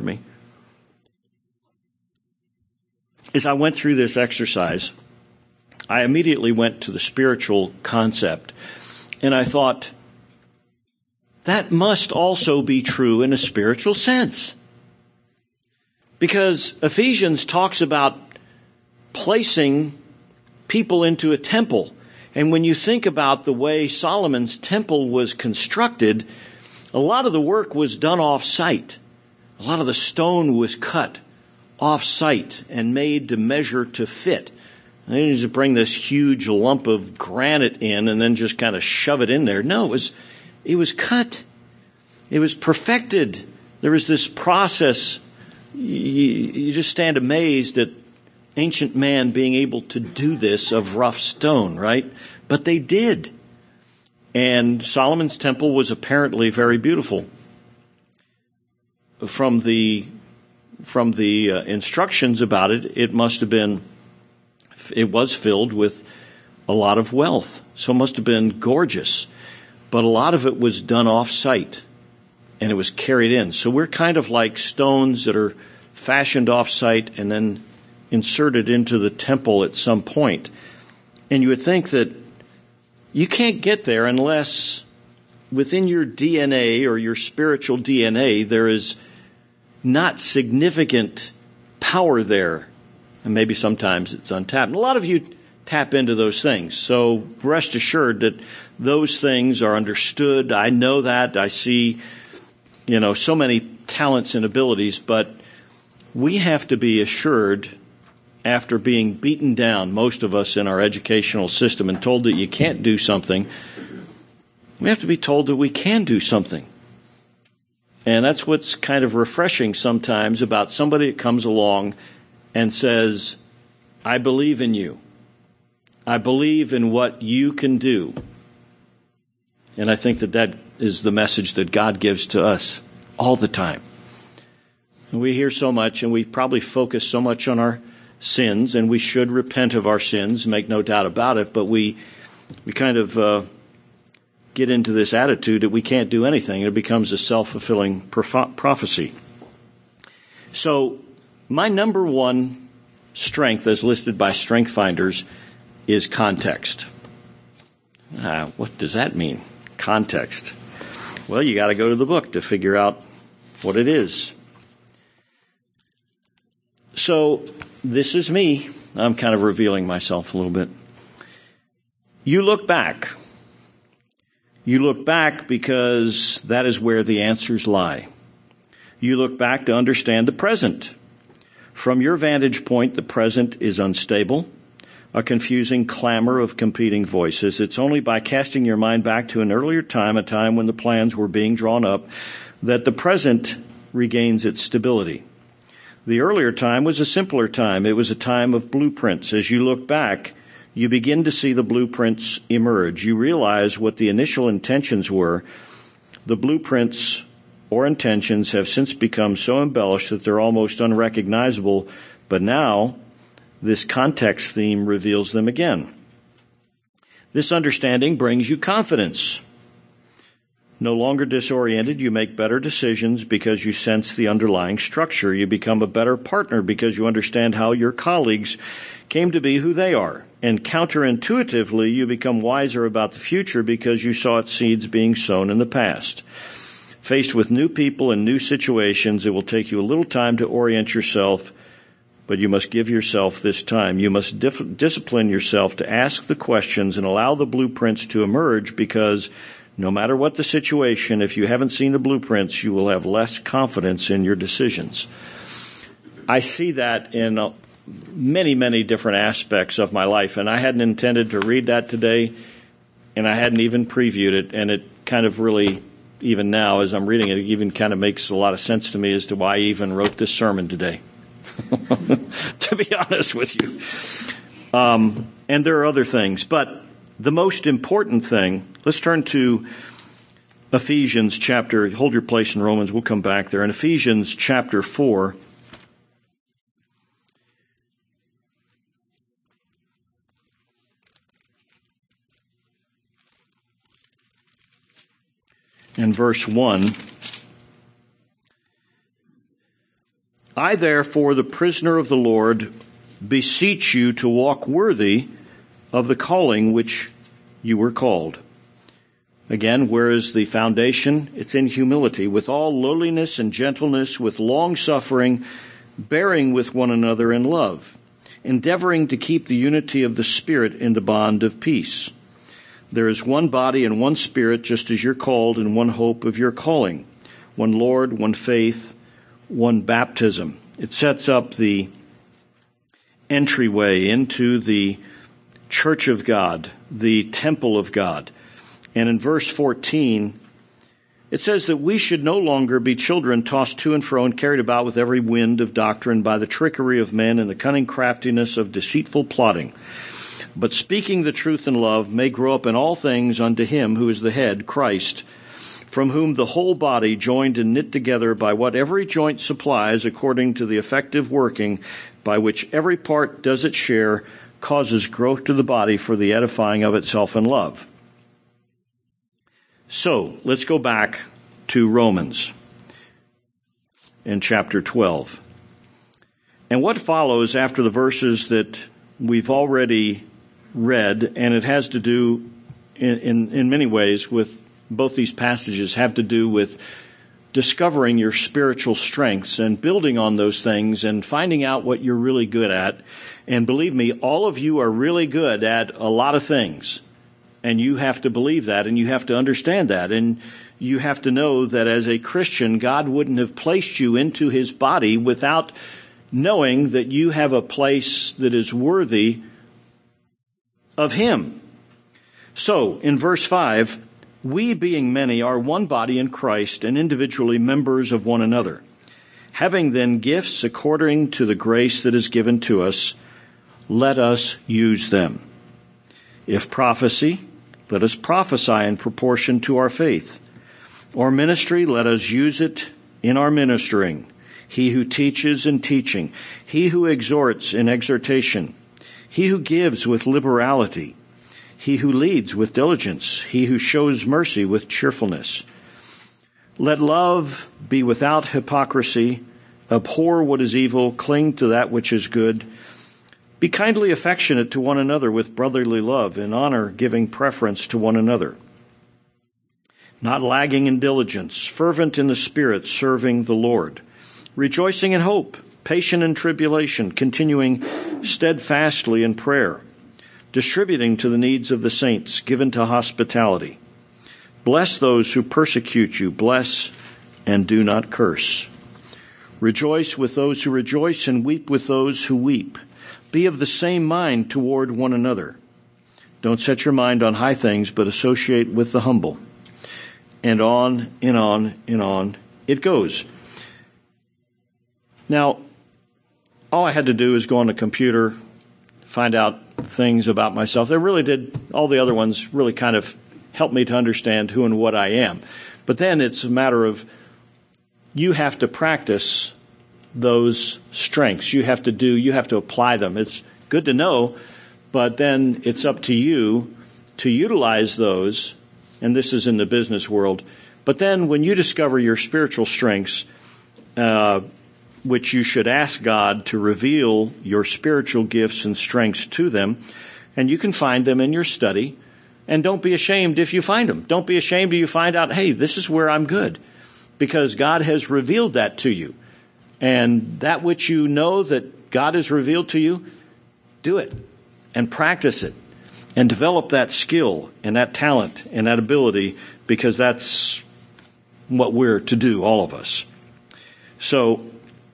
as I went through this exercise, I immediately went to the spiritual concept, and I thought, that must also be true in a spiritual sense. Because Ephesians talks about placing people into a temple. And when you think about the way Solomon's temple was constructed, a lot of the work was done off-site. A lot of the stone was cut off-site and made to measure to fit. They didn't just bring this huge lump of granite in and then just kind of shove it in there. No, it was cut. It was perfected. There was this process. You just stand amazed at ancient man being able to do this of rough stone, right? But they did. And Solomon's temple was apparently very beautiful. From the instructions about it, it was filled with a lot of wealth. So it must have been gorgeous. But a lot of it was done off-site, and it was carried in. So we're kind of like stones that are fashioned off-site and then inserted into the temple at some point. And you would think that you can't get there unless within your DNA or your spiritual DNA there is not significant power there. And maybe sometimes it's untapped. And a lot of you tap into those things. So rest assured that those things are understood. I know that. I see, so many talents and abilities. But we have to be assured, after being beaten down, most of us in our educational system, and told that you can't do something, we have to be told that we can do something. And that's what's kind of refreshing sometimes about somebody that comes along and says, I believe in you. I believe in what you can do. And I think that is the message that God gives to us all the time. And we hear so much, and we probably focus so much on our sins, and we should repent of our sins, make no doubt about it, but we kind of get into this attitude that we can't do anything, and it becomes a self-fulfilling prophecy. So my number one strength, as listed by Strength Finders, is context. What does that mean? Context. Well, you got to go to the book to figure out what it is. So this is me. I'm kind of revealing myself a little bit. You look back. You look back because that is where the answers lie. You look back to understand the present. From your vantage point, the present is unstable, a confusing clamor of competing voices. It's only by casting your mind back to an earlier time, a time when the plans were being drawn up, that the present regains its stability. The earlier time was a simpler time. It was a time of blueprints. As you look back, you begin to see the blueprints emerge. You realize what the initial intentions were. The blueprints or intentions have since become so embellished that they're almost unrecognizable, but now this context theme reveals them again. This understanding brings you confidence. No longer disoriented, you make better decisions because you sense the underlying structure. You become a better partner because you understand how your colleagues came to be who they are. And counterintuitively, you become wiser about the future because you saw its seeds being sown in the past. Faced with new people and new situations, it will take you a little time to orient yourself, but you must give yourself this time. You must discipline yourself to ask the questions and allow the blueprints to emerge, because no matter what the situation, if you haven't seen the blueprints, you will have less confidence in your decisions. I see that in many, many different aspects of my life, and I hadn't intended to read that today, and I hadn't even previewed it, and it kind of really, even now as I'm reading it, it even kind of makes a lot of sense to me as to why I even wrote this sermon today, to be honest with you. And there are other things, but the most important thing, let's turn to Ephesians chapter, hold your place in Romans, we'll come back there. In Ephesians chapter 4, and verse 1, I therefore, the prisoner of the Lord, beseech you to walk worthy of the calling which you were called. Again, where is the foundation? It's in humility, with all lowliness and gentleness, with long-suffering, bearing with one another in love, endeavoring to keep the unity of the Spirit in the bond of peace. There is one body and one Spirit, just as you're called, in one hope of your calling, one Lord, one faith, one baptism. It sets up the entryway into the church of God, the temple of God. And in verse 14, it says that we should no longer be children tossed to and fro and carried about with every wind of doctrine by the trickery of men and the cunning craftiness of deceitful plotting. But speaking the truth in love may grow up in all things unto him who is the head, Christ, from whom the whole body, joined and knit together by what every joint supplies, according to the effective working by which every part does its share, causes growth to the body for the edifying of itself in love. So, let's go back to Romans in chapter 12. And what follows after the verses that we've already read, and it has to do in many ways with both these passages, have to do with discovering your spiritual strengths and building on those things and finding out what you're really good at. And believe me, all of you are really good at a lot of things. And you have to believe that, and you have to understand that. And you have to know that as a Christian, God wouldn't have placed you into his body without knowing that you have a place that is worthy of him. So, in verse 5, we being many are one body in Christ and individually members of one another. Having then gifts according to the grace that is given to us, let us use them. If prophecy, let us prophesy in proportion to our faith. Or ministry, let us use it in our ministering. He who teaches in teaching. He who exhorts in exhortation. He who gives with liberality. He who leads with diligence. He who shows mercy with cheerfulness. Let love be without hypocrisy. Abhor what is evil. Cling to that which is good. Be kindly affectionate to one another with brotherly love, in honor giving preference to one another. Not lagging in diligence, fervent in the Spirit, serving the Lord. Rejoicing in hope, patient in tribulation, continuing steadfastly in prayer. Distributing to the needs of the saints, given to hospitality. Bless those who persecute you. Bless and do not curse. Rejoice with those who rejoice and weep with those who weep. Be of the same mind toward one another. Don't set your mind on high things, but associate with the humble. And on and on and on it goes. Now, all I had to do is go on the computer, find out things about myself. They really did, all the other ones really kind of helped me to understand who and what I am. But then it's a matter of you have to practice those strengths. You have to apply them. It's good to know, but then it's up to you to utilize those, and this is in the business world. But then when you discover your spiritual strengths, which you should ask God to reveal your spiritual gifts and strengths to them, and you can find them in your study, and don't be ashamed if you find them. Don't be ashamed if you find out, hey, this is where I'm good, because God has revealed that to you. And that which you know that God has revealed to you, do it and practice it and develop that skill and that talent and that ability, because that's what we're to do, all of us. So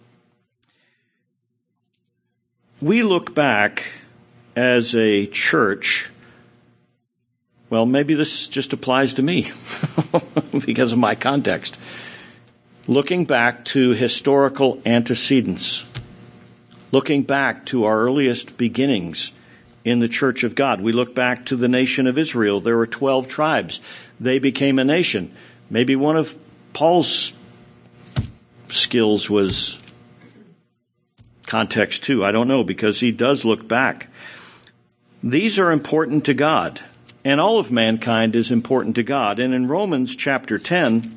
we look back as a church. Well, maybe this just applies to me because of my context. Looking back to historical antecedents, looking back to our earliest beginnings in the Church of God. We look back to the nation of Israel. There were 12 tribes. They became a nation. Maybe one of Paul's skills was context too. I don't know, because he does look back. These are important to God, and all of mankind is important to God. And in Romans chapter 10,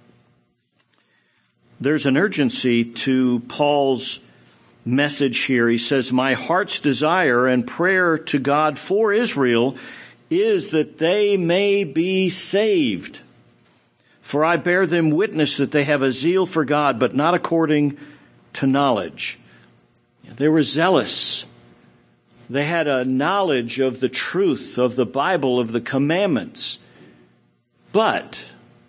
there's an urgency to Paul's message here. He says, my heart's desire and prayer to God for Israel is that they may be saved. For I bear them witness that they have a zeal for God, but not according to knowledge. They were zealous. They had a knowledge of the truth of the Bible, of the commandments. But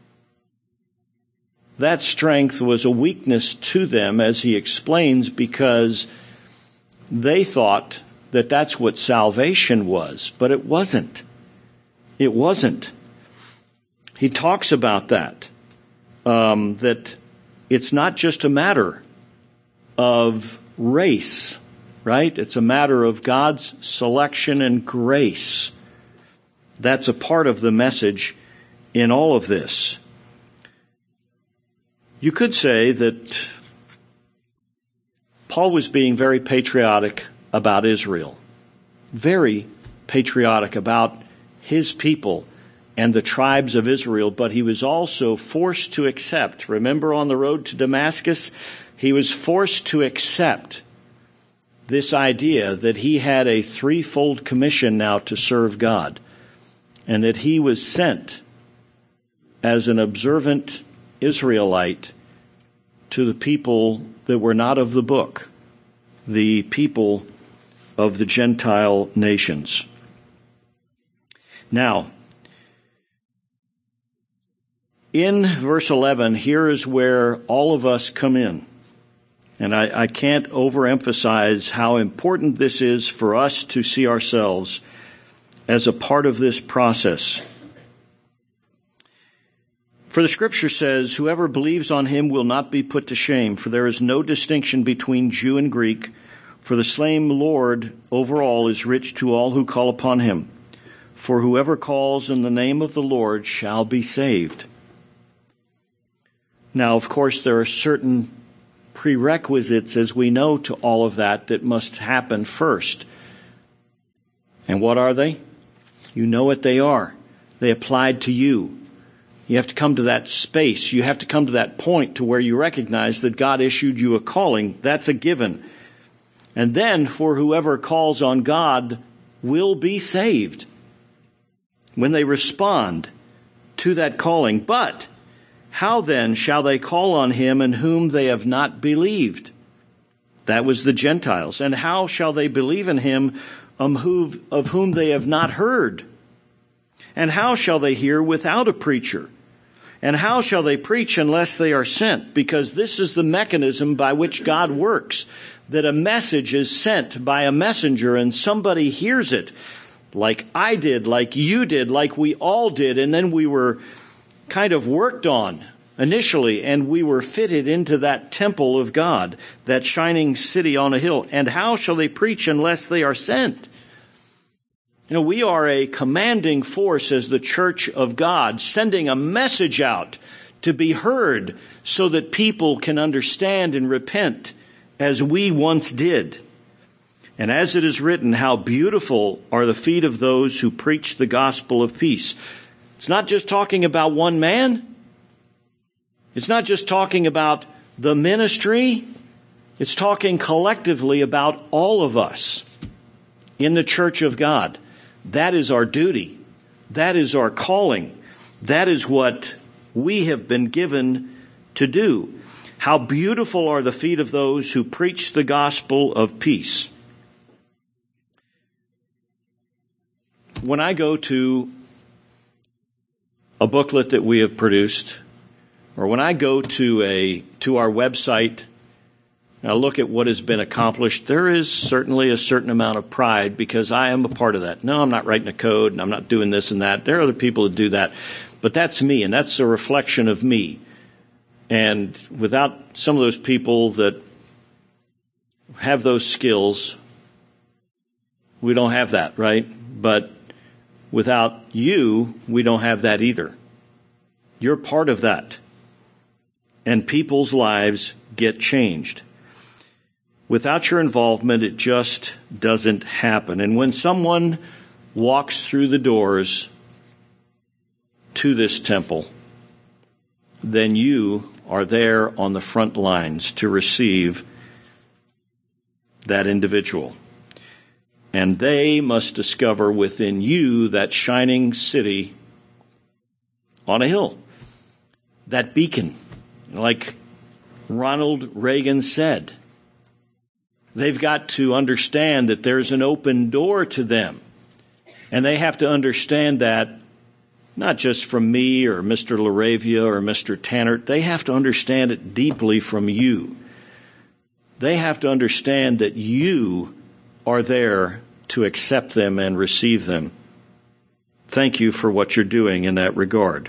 that strength was a weakness to them, as he explains, because they thought that that's what salvation was, but it wasn't. It wasn't. He talks about that it's not just a matter of race, right? It's a matter of God's selection and grace. That's a part of the message in all of this. You could say that Paul was being very patriotic about Israel, very patriotic about his people and the tribes of Israel, but he was also forced to accept. Remember on the road to Damascus, he was forced to accept this idea that he had a threefold commission now to serve God, and that he was sent as an observant Israelite to the people that were not of the book, the people of the Gentile nations. Now, in verse 11, here is where all of us come in. And I can't overemphasize how important this is for us to see ourselves as a part of this process. For the Scripture says, whoever believes on him will not be put to shame, for there is no distinction between Jew and Greek, For the same Lord over all is rich to all who call upon him. For whoever calls in the name of the Lord shall be saved. Now, of course, there are certain prerequisites, as we know, to all of that must happen first. And what are they? You know what they are. They applied to you. You have to come to that space. You have to come to that point to where you recognize that God issued you a calling. That's a given. And then, for whoever calls on God will be saved when they respond to that calling. But how then shall they call on him in whom they have not believed? That was the Gentiles. And how shall they believe in him of whom they have not heard? And how shall they hear without a preacher? And how shall they preach unless they are sent? Because this is the mechanism by which God works, that a message is sent by a messenger and somebody hears it, like I did, like you did, like we all did, and then we were kind of worked on initially, and we were fitted into that temple of God, that shining city on a hill. And how shall they preach unless they are sent? You know, we are a commanding force as the church of God, sending a message out to be heard so that people can understand and repent as we once did. And as it is written, how beautiful are the feet of those who preach the gospel of peace. It's not just talking about one man. It's not just talking about the ministry. It's talking collectively about all of us in the church of God. That is our duty. That is our calling. That is what we have been given to do. How beautiful are the feet of those who preach the gospel of peace. When I go to a booklet that we have produced, or when I go to our website, and I look at what has been accomplished, there is certainly a certain amount of pride because I am a part of that. No, I'm not writing a code, and I'm not doing this and that. There are other people who do that. But that's me, and that's a reflection of me. And without some of those people that have those skills, we don't have that, right? But without you, we don't have that either. You're part of that. And people's lives get changed. Without your involvement, it just doesn't happen. And when someone walks through the doors to this temple, then you are there on the front lines to receive that individual. And they must discover within you that shining city on a hill, that beacon, like Ronald Reagan said. They've got to understand that there's an open door to them. And they have to understand that not just from me or Mr. LaRavia or Mr. Tannert. They have to understand it deeply from you. They have to understand that you are there to accept them and receive them. Thank you for what you're doing in that regard.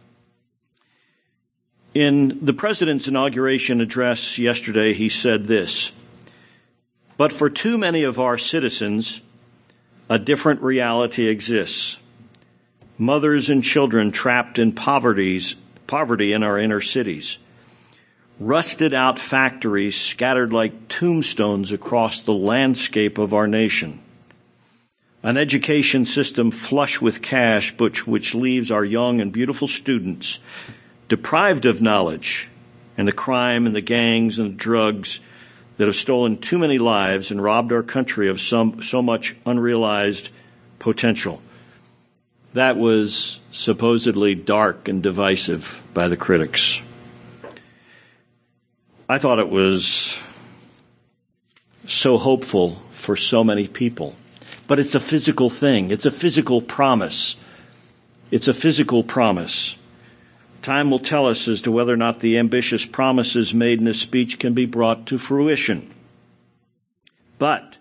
In the President's inauguration address yesterday, he said this: "But for too many of our citizens, a different reality exists. Mothers and children trapped in poverty in our inner cities. Rusted out factories scattered like tombstones across the landscape of our nation. An education system flush with cash, which leaves our young and beautiful students deprived of knowledge, and the crime and the gangs and the drugs that have stolen too many lives and robbed our country of so much unrealized potential." That was supposedly dark and divisive by the critics. I thought it was so hopeful for so many people. But it's a physical thing. It's a physical promise. It's a physical promise. Time will tell us as to whether or not the ambitious promises made in this speech can be brought to fruition. But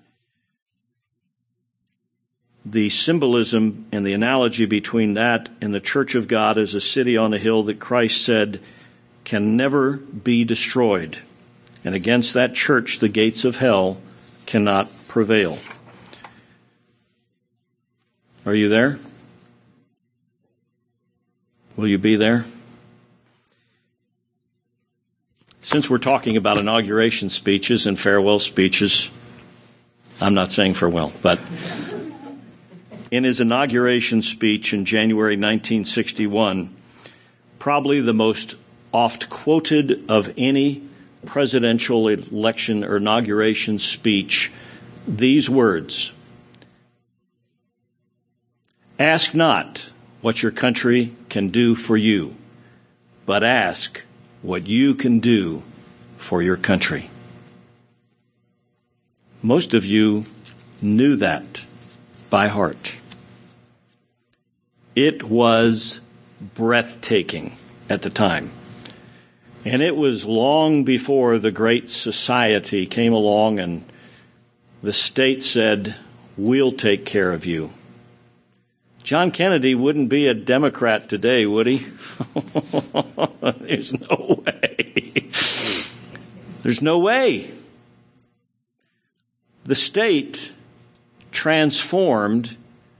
the symbolism and the analogy between that and the church of God as a city on a hill that Christ said can never be destroyed. And against that church, the gates of hell cannot prevail. Are you there? Will you be there? Since we're talking about inauguration speeches and farewell speeches, I'm not saying farewell, but in his inauguration speech in January 1961, probably the most oft quoted of any presidential election or inauguration speech, these words: "Ask not what your country can do for you, but ask what you can do for your country." Most of you knew that by heart. It was breathtaking at the time. And it was long before the Great Society came along and the state said, "We'll take care of you." John Kennedy wouldn't be a Democrat today, would he? There's no way. There's no way. The state transformed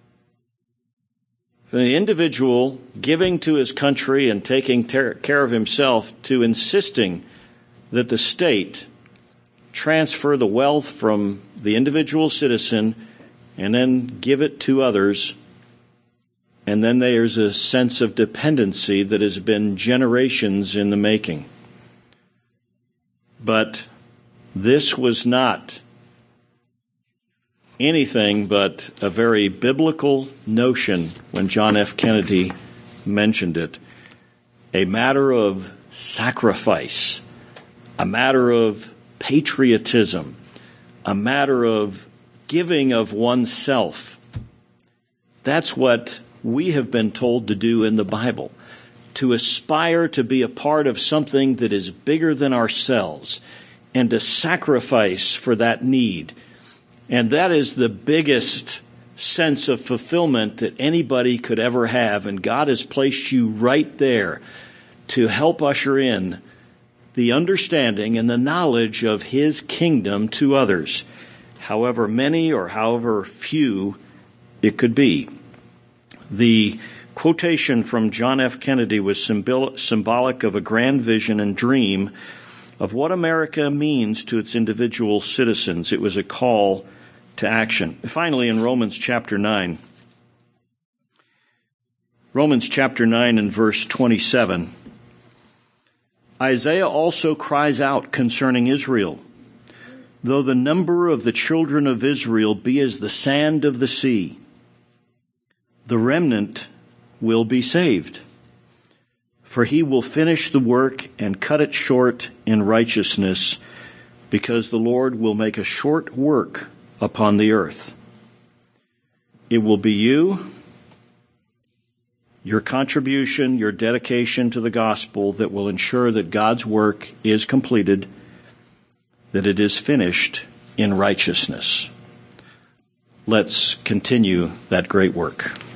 from the individual giving to his country and taking care of himself to insisting that the state transfer the wealth from the individual citizen and then give it to others. And then there's a sense of dependency that has been generations in the making. But this was not anything but a very biblical notion when John F. Kennedy mentioned it. A matter of sacrifice, a matter of patriotism, a matter of giving of oneself. That's what we have been told to do in the Bible, to aspire to be a part of something that is bigger than ourselves and to sacrifice for that need. And that is the biggest sense of fulfillment that anybody could ever have. And God has placed you right there to help usher in the understanding and the knowledge of His kingdom to others, however many or however few it could be. The quotation from John F. Kennedy was symbolic of a grand vision and dream of what America means to its individual citizens. It was a call to action. Finally, in Romans chapter 9. Romans chapter 9 and verse 27. Isaiah also cries out concerning Israel, "Though the number of the children of Israel be as the sand of the sea, the remnant will be saved. For he will finish the work and cut it short in righteousness, because the Lord will make a short work upon the earth." It will be you, your contribution, your dedication to the gospel that will ensure that God's work is completed, that it is finished in righteousness. Let's continue that great work.